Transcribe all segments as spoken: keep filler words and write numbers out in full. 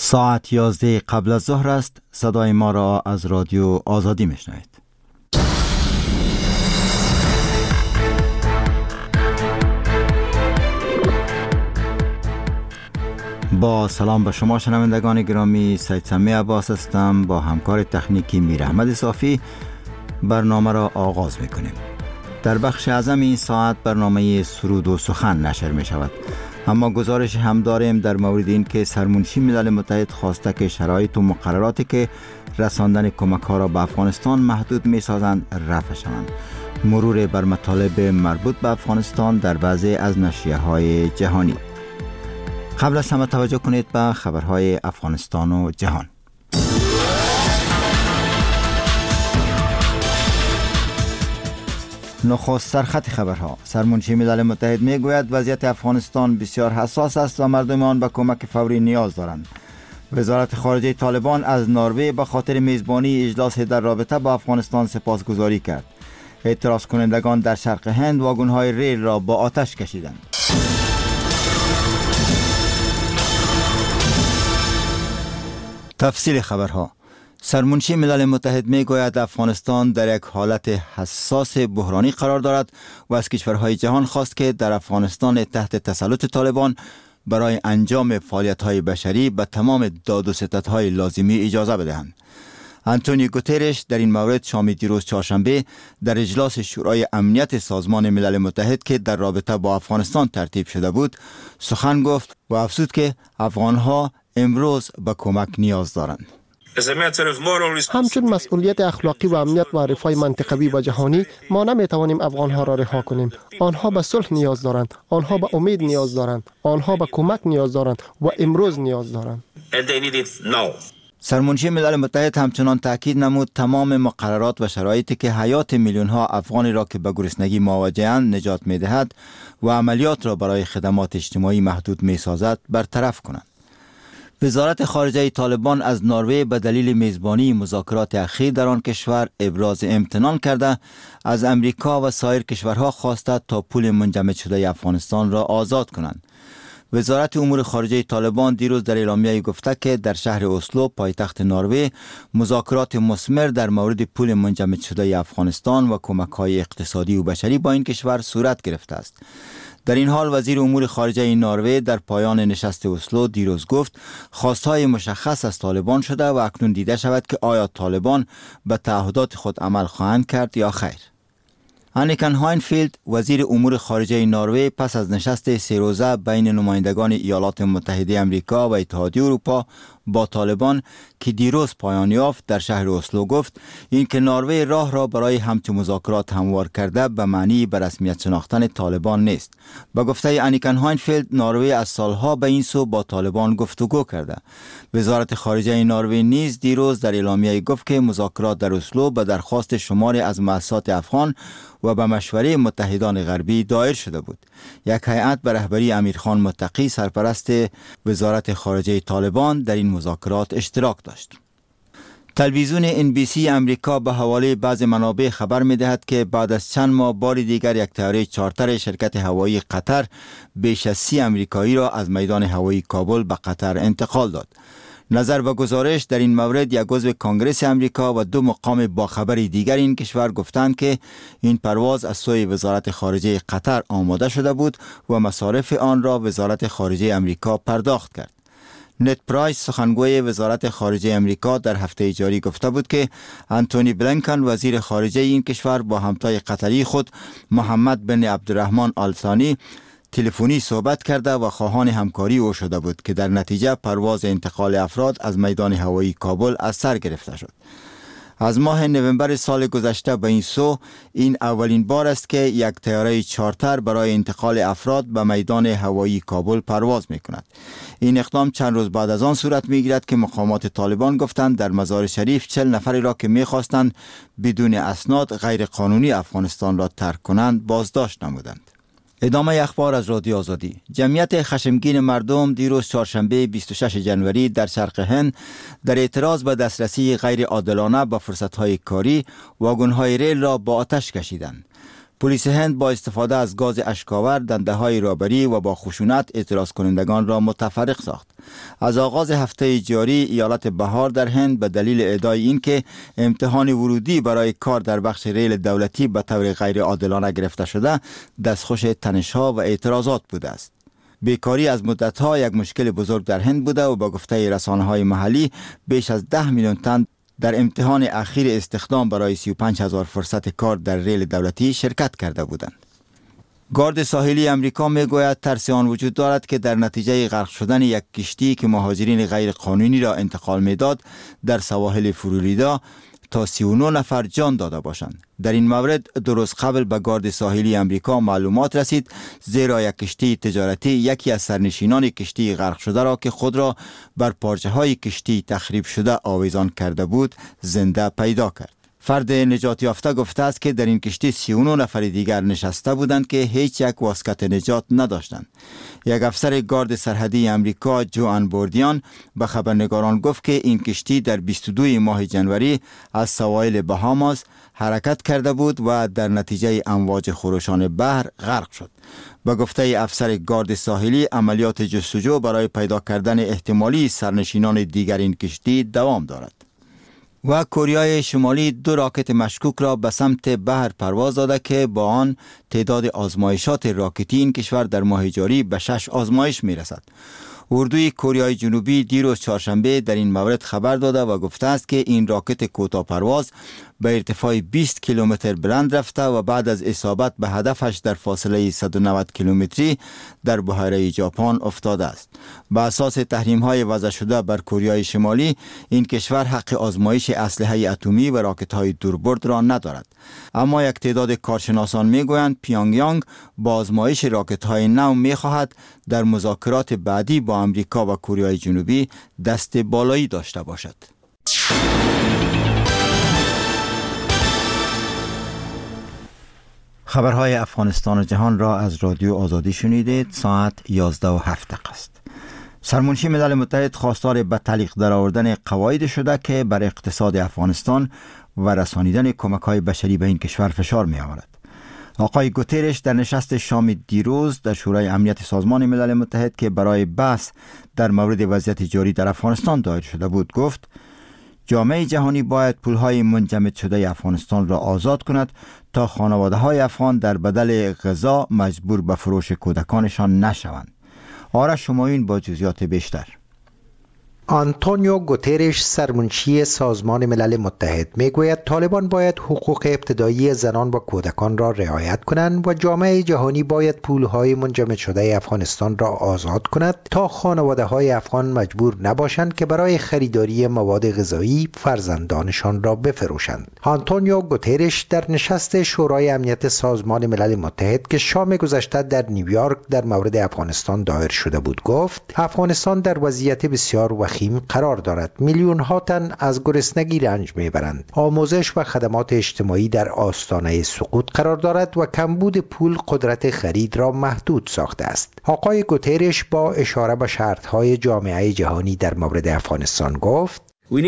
ساعت یازده قبل از ظهر است. صدای ما را از رادیو آزادی میشنوید. با سلام به شما شنوندگان گرامی، سید سمی عباس هستم. با همکار تکنیکی میر احمد صافی برنامه را آغاز میکنیم. در بخش اعظم این ساعت برنامه سرود و سخن نشر می شود، اما گزارش هم داریم در مورد این که سرمنشی ملل متحد خواسته که شرایط و مقرراتی که رساندن کمک ها را به افغانستان محدود می سازند رفع شوند. مرور بر مطالب مربوط به افغانستان در بعضی از نشریه های جهانی. قبل از همه توجه کنید به خبرهای افغانستان و جهان. نخست سرخط خبرها. سرمنشی ملل متحد می گوید وضعیت افغانستان بسیار حساس است و مردم آن به کمک فوری نیاز دارند. وزارت خارجه طالبان از نروژ به خاطر میزبانی اجلاس در رابطه با افغانستان سپاسگزاری کرد. اعتراض کنندگان در شرق هند واگن‌های ریل را با آتش کشیدند. تفصیل خبرها. سرمنشی ملل متحد می گوید افغانستان در یک حالت حساس بحرانی قرار دارد و از کشورهای جهان خواست که در افغانستان تحت تسلط طالبان برای انجام فعالیت‌های بشری به تمام داد و ستدهای لازمی اجازه بدهند. آنتونیو گوترش در این مورد شام دیروز چهارشنبه در اجلاس شورای امنیت سازمان ملل متحد که در رابطه با افغانستان ترتیب شده بود سخن گفت و افزود که افغان‌ها امروز به کمک نیاز دارند. همچون مسئولیت اخلاقی و امنیت و رفاه منطقوی و جهانی ما نمیتوانیم افغانها را رها کنیم. آنها به صلح نیاز دارند، آنها به امید نیاز دارند، آنها به کمک نیاز دارند و امروز نیاز دارند. سرمنشی ملل متحد همچنان تاکید نمود تمام مقررات و شرایطی که حیات میلیون ها افغانی را که به گرسنگی مواجه‌اند نجات می‌دهد و عملیات را برای خدمات اجتماعی محدود می‌سازد برطرف کنند. وزارت خارجه طالبان از نروژ به دلیل میزبانی مذاکرات اخیر در آن کشور ابراز امتنان کرده از امریکا و سایر کشورها خواسته تا پول منجمد شده افغانستان را آزاد کنند. وزارت امور خارجه طالبان دیروز در اعلامیه گفته که در شهر اسلو پایتخت نروژ مذاکرات مثمر در مورد پول منجمد شده افغانستان و کمک‌های اقتصادی و بشری با این کشور صورت گرفته است. در این حال وزیر امور خارجه نروژ در پایان نشست اسلو دیروز گفت خواستهای مشخص از طالبان شده و اکنون دیده شود که آیا طالبان به تعهدات خود عمل خواهند کرد یا خیر. انیکن هاینفیلد وزیر امور خارجه نروژ پس از نشست سه روزه بین نمایندگان ایالات متحده آمریکا و اتحادیه اروپا با طالبان که دیروز پایان یافت در شهر اسلو گفت اینکه نروژ راه را برای همچون مذاکرات هموار کرده به معنی به رسمیت شناختن طالبان نیست. با گفته انیکن هاینفیلد نروژ از سالها به این سو با طالبان گفتگو کرده. وزارت خارجه نروژ نیز دیروز در اعلامیه گفت که مذاکرات در اسلو به درخواست شماری از مؤسسات افغان و به مشوره متحدان غربی دایر شده بود. یک هیئت به رهبری امیرخان متقی سرپرست وزارت خارجه طالبان در این مذاکرات اشتراک داشت. تلویزیون ان بی سی امریکا به حواله بعض منابع خبر می‌دهد که بعد از چند ماه بار دیگر یک طیاره چارتر شرکت هوایی قطر بیش از سی امریکایی را از میدان هوایی کابل به قطر انتقال داد. نظر به گزارش در این مورد یک عضو کنگره امریکا و دو مقام باخبر دیگر این کشور گفتند که این پرواز از سوی وزارت خارجه قطر آماده شده بود و مصارف آن را وزارت خارجه امریکا پرداخت کرد. نت پرایس سخنگوی وزارت خارجه امریکا در هفته جاری گفته بود که انتونی بلینکن وزیر خارجه این کشور با همتای قطری خود محمد بن عبدالرحمن آل ثانی تلفنی صحبت کرده و خواهان همکاری او شده بود که در نتیجه پرواز انتقال افراد از میدان هوایی کابل از سر گرفته شد. از ماه نوامبر سال گذشته به این سو این اولین بار است که یک طیاره چارتر برای انتقال افراد به میدان هوایی کابل پرواز می کند. این اقدام چند روز بعد از آن صورت می گیرد که مقامات طالبان گفتند در مزار شریف چهل نفری را که می خواستند بدون اسناد غیر قانونی افغانستان را ترک کنند بازداشت نمودند. ادامه اخبار از رادیو آزادی. جمعیت خشمگین مردم دیروز چهارشنبه بیست و شش ژانویه در شرق هند در اعتراض به دسترسی غیر عادلانه به فرصت‌های کاری واگن‌های ریل را با آتش کشیدند. پلیس هند با استفاده از گاز اشک‌آور دنده‌های رابری و با خشونت اعتراض کنندگان را متفرق ساخت. از آغاز هفته جاری ایالت بهار در هند به دلیل ادعای اینکه امتحان ورودی برای کار در بخش ریل دولتی به طور غیر عادلانه گرفته شده، دستخوش تنش‌ها و اعتراضات بوده است. بیکاری از مدت‌ها یک مشکل بزرگ در هند بوده و با گفته رسانه‌های محلی بیش از ده میلیون تن در امتحان اخیر استخدام برای سی و پنج هزار فرصت کار در ریل دولتی شرکت کرده بودند. گارد ساحلی امریکا میگوید ترس آن وجود دارد که در نتیجه غرق شدن یک کشتی که مهاجرین غیر قانونی را انتقال میداد در سواحل فلوریدا تا سی و نه نفر جان داده باشند. در این مورد دو روز قبل به گارد ساحلی امریکا معلومات رسید، زیرا یک کشتی تجارتی یکی از سرنشینان کشتی غرق شده را که خود را بر پارچه های کشتی تخریب شده آویزان کرده بود زنده پیدا کرد. فرد نجات یافته گفته است که در این کشتی سی و نه نفر دیگر نشسته بودند که هیچ یک واسکت نجات نداشتند. یک افسر گارد سرحدی امریکا جوان بوردیان به خبرنگاران گفت که این کشتی در بیست و دو ماه جنوری از سواحل بهاماس حرکت کرده بود و در نتیجه امواج خروشان بحر غرق شد. به گفته افسر گارد ساحلی، عملیات جستجو برای پیدا کردن احتمالی سرنشینان دیگر این کشتی دوام دارد. و کره شمالی دو راکت مشکوک را به سمت بحر پرواز داده که با آن تعداد آزمایشات راکتی این کشور در ماه جاری به شش آزمایش می رسد. اردوی کره جنوبی دیروز چهارشنبه در این مورد خبر داده و گفته است که این راکت کوتاه پرواز به ارتفاع بیست کیلومتر بلند رفته و بعد از اصابت به هدفش در فاصله صد و نود کیلومتری در بحیره ژاپن افتاده است. به اساس تحریم‌های وضع شده بر کره شمالی، این کشور حق آزمایش اسلحه اتمی و راکت‌های دوربرد را ندارد. اما یک تعداد کارشناسان می‌گویند پیونگیانگ با آزمایش راکت‌های نو می‌خواهد در مذاکرات بعدی با آمریکا و کره جنوبی دست بالایی داشته باشد. خبرهای افغانستان و جهان را از رادیو آزادی شنیدید. ساعت یازده و هفت دقیقه است. سرمنشی ملل متحد خواستار به تعلیق درآوردن قواعد شده که بر اقتصاد افغانستان و رسانیدن کمک‌های بشری به این کشور فشار می‌آورد. آقای گوترش در نشست شام دیروز در شورای امنیت سازمان ملل متحد که برای بحث در مورد وضعیت جاری در افغانستان دایر شده بود گفت جامعه جهانی باید پولهای منجمد شده افغانستان را آزاد کند تا خانواده‌های افغان در بدل غذا مجبور به فروش کودکانشان نشوند. آرش همایون با جزئیات بیشتر. آنتونیو گوترش سرمنشی سازمان ملل متحد میگوید طالبان باید حقوق ابتدایی زنان و کودکان را رعایت کنند و جامعه جهانی باید پولهای منجمد شده افغانستان را آزاد کند تا خانواده‌های افغان مجبور نباشند که برای خریداری مواد غذایی فرزندانشان را بفروشند. آنتونیو گوترش در نشست شورای امنیت سازمان ملل متحد که شام گذشته در نیویورک در مورد افغانستان دایر شده بود گفت افغانستان در وضعیت بسیار وخیم قرار دارد. میلیون ها تن از گرسنگی رنج میبرند. آموزش و خدمات اجتماعی در آستانه سقوط قرار دارد و کمبود پول قدرت خرید را محدود ساخته است. آقای گوترش با اشاره به شرط‌های جامعه جهانی در مورد افغانستان گفت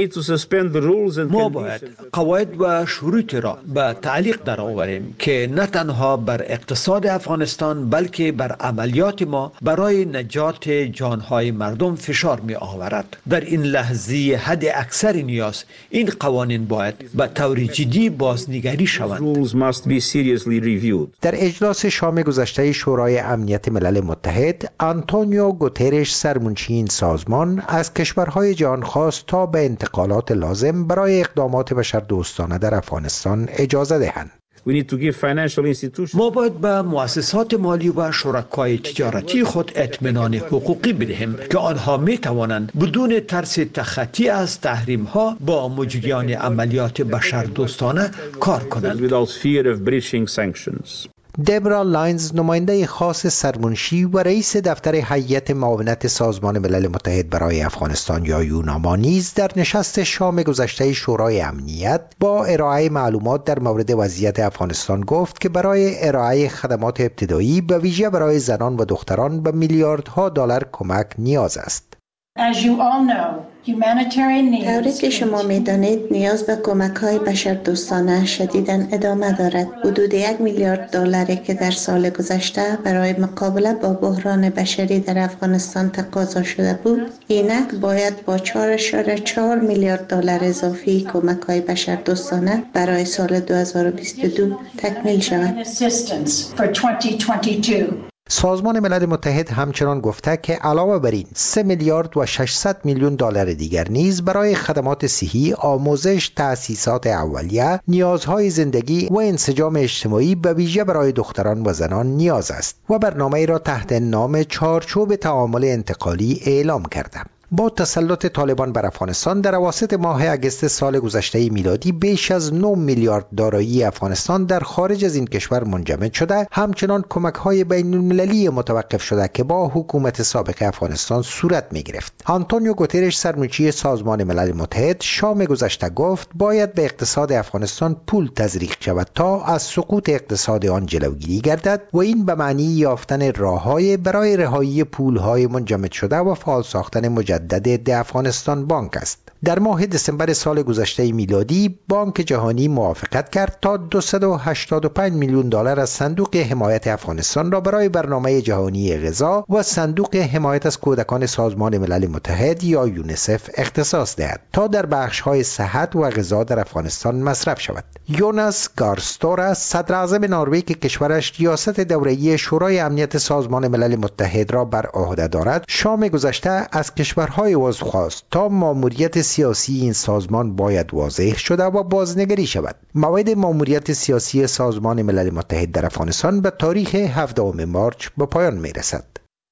ما باید قواعد و شروط را به تعلیق درآوریم که نه تنها بر اقتصاد افغانستان بلکه بر عملیات ما برای نجات جانهای مردم فشار می آورد. در این لحظه حد اکثر نیاز این قوانین باید به طور جدی بازنگری شوند. در اجلاس شام گذشته شورای امنیت ملل متحد، آنتونیو گوترش سرمنشی این سازمان از کشورهای جهان خواست تا به انتقالات لازم برای اقدامات بشردوستانه در افغانستان اجازه دهند. ما باید به مؤسسات مالی و شرکای تجارتی خود اطمینان حقوقی بدهیم که آنها می توانند بدون ترس تخطی از تحریم ها با مجریان عملیات بشردوستانه کار کنند. دبرا لاینز نماینده خاص سرمنشی و رئیس دفتر هیئت معاونت سازمان ملل متحد برای افغانستان یا یوناما نیز در نشست شام گذشته شورای امنیت با ارائه معلومات در مورد وضعیت افغانستان گفت که برای ارائه خدمات ابتدایی به ویژه برای زنان و دختران به میلیاردها دلار کمک نیاز است. طوری که شما می‌دانید نیاز به کمک‌های بشردوستانه شدیداً ادامه دارد. حدود یک میلیارد دلاری که در سال گذشته برای مقابله با بحران بشری در افغانستان تقاضا شده بود، اینک باید با چهار ممیز چهار میلیارد دلار اضافی کمک‌های بشردوستانه برای سال دو هزار و بیست و دو تکمیل شود. سازمان ملل متحد همچنان گفته که علاوه بر این سه میلیارد و ششصد میلیون دلار دیگر نیز برای خدمات صحی، آموزش، تأسیسات اولیه، نیازهای زندگی و انسجام اجتماعی به ویژه برای دختران و زنان نیاز است و برنامه‌ای را تحت نام چارچوب تعامل انتقالی اعلام کرده. با تسلط طالبان بر افغانستان در اواسط ماه اگست سال گذشته میلادی بیش از نه میلیارد دارایی افغانستان در خارج از این کشور منجمد شده. همچنان کمک‌های بین‌المللی متوقف شده که با حکومت سابق افغانستان صورت می‌گرفت. آنتونیو گوترش سرمنشی سازمان ملل متحد شام گذشته گفت باید به اقتصاد افغانستان پول تزریق شود تا از سقوط اقتصاد آن جلوگیری گردد و این به معنی یافتن راه‌های برای رهایی پول‌های منجمد شده و فعال ساختن مجدد مجدد افغانستان بانک است. در ماه دسامبر سال گذشته میلادی بانک جهانی موافقت کرد تا دویست و هشتاد و پنج میلیون دلار از صندوق حمایت افغانستان را برای برنامه جهانی غذا و صندوق حمایت از کودکان سازمان ملل متحد یا یونیسف اختصاص دهد تا در بخش‌های صحت و غذا در افغانستان مصرف شود. یوناس گارستورا صدر اعظم نروژ که کشورش ریاست دوره‌ای شورای امنیت سازمان ملل متحد را بر عهده دارد، شام گذشته از کشورهای عضو خواست تا ماموریت سیاسی این سازمان باید واضح شده و بازنگری شود. موعد ماموریت سیاسی سازمان ملل متحد در افغانستان به تاریخ هفدهم مارچ به پایان می رسد.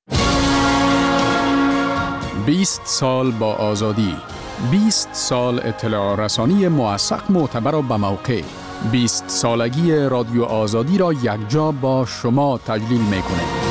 بیست سال با آزادی، بیست سال اطلاع رسانی موثق، معتبر و به موقع. بیست سالگی رادیو آزادی را یکجا با شما تجلیل می کنیم.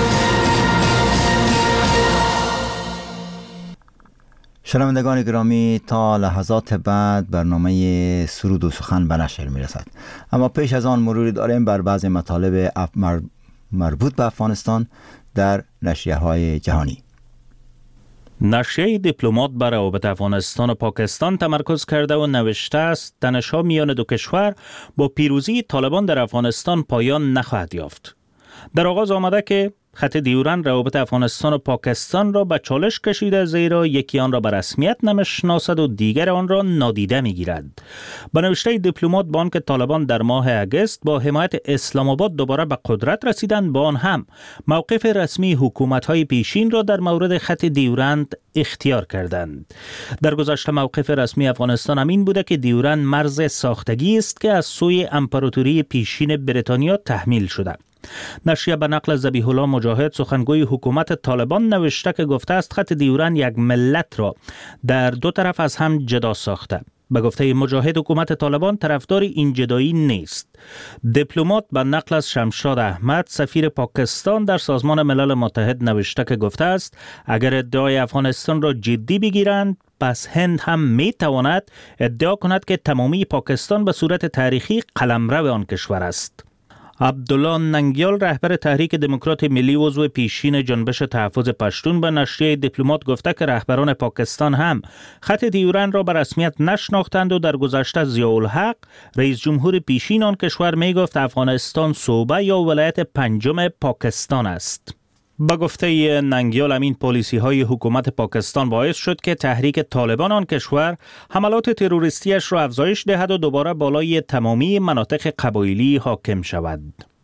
شنوندگان گرامی، تا لحظات بعد برنامه سرود و سخن به نشر می رسد. اما پیش از آن مروری داریم بر بعض مطالب مربوط به افغانستان در نشریه های جهانی. نشریه دیپلمات بر روابط افغانستان و پاکستان تمرکز کرده و نوشته است تنش‌ها میان دو کشور با پیروزی طالبان در افغانستان پایان نخواهد یافت. در آغاز آمده که خط دیورند روابط افغانستان و پاکستان را به چالش کشیده، زیرا یکی آن را به رسمیت نمیشناسد و دیگر آن را نادیده میگیرد. به نوشته دیپلمات با آنکه طالبان در ماه اگست با حمایت اسلام آباد دوباره به قدرت رسیدند، با آن هم موقف رسمی حکومت‌های پیشین را در مورد خط دیورند اختیار کردند. در گذشته موقف رسمی افغانستان همین بوده که دیورند مرز ساختگی است که از سوی امپراتوری پیشین بریتانیا تحمیل شده. نشریه به نقل ذبیح الله مجاهد سخنگوی حکومت طالبان نوشته که گفته است خط دیورند یک ملت را در دو طرف از هم جدا ساخته. به گفته مجاهد حکومت طالبان طرفدار این جدایی نیست. دیپلمات به نقل از شمشاد احمد سفیر پاکستان در سازمان ملل متحد نوشته که گفته است اگر ادعای افغانستان را جدی بگیرند، پس هند هم می تواند ادعا کند که تمامی پاکستان به صورت تاریخی قلمرو آن کشور است. عبدالله ننگیال رهبر تحریک دموکرات ملی عضو پیشین جنبش تحفظ پشتون به نشریه دیپلمات گفته که رهبران پاکستان هم خط دیورند را به رسمیت نشناختند و در گذشته ضیاءالحق رئیس جمهور پیشین آن کشور می گفت افغانستان صوبه یا ولایت پنجم پاکستان است. با گفته ننگیال همین پالیسی های حکومت پاکستان باعث شد که تحریک طالبان آن کشور حملات تروریستیش را افزایش دهد و دوباره بالای تمامی مناطق قبایلی حاکم شود.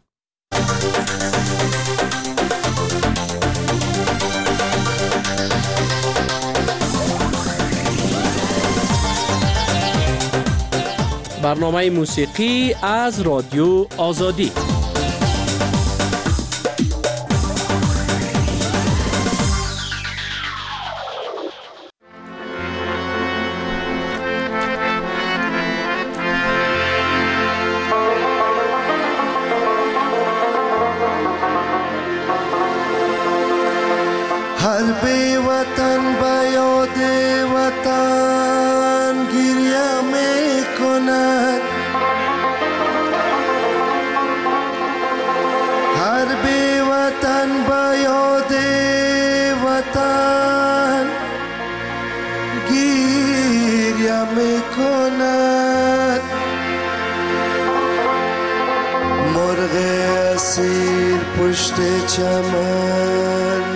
برنامه موسیقی از رادیو آزادی. اسیر پشت چمن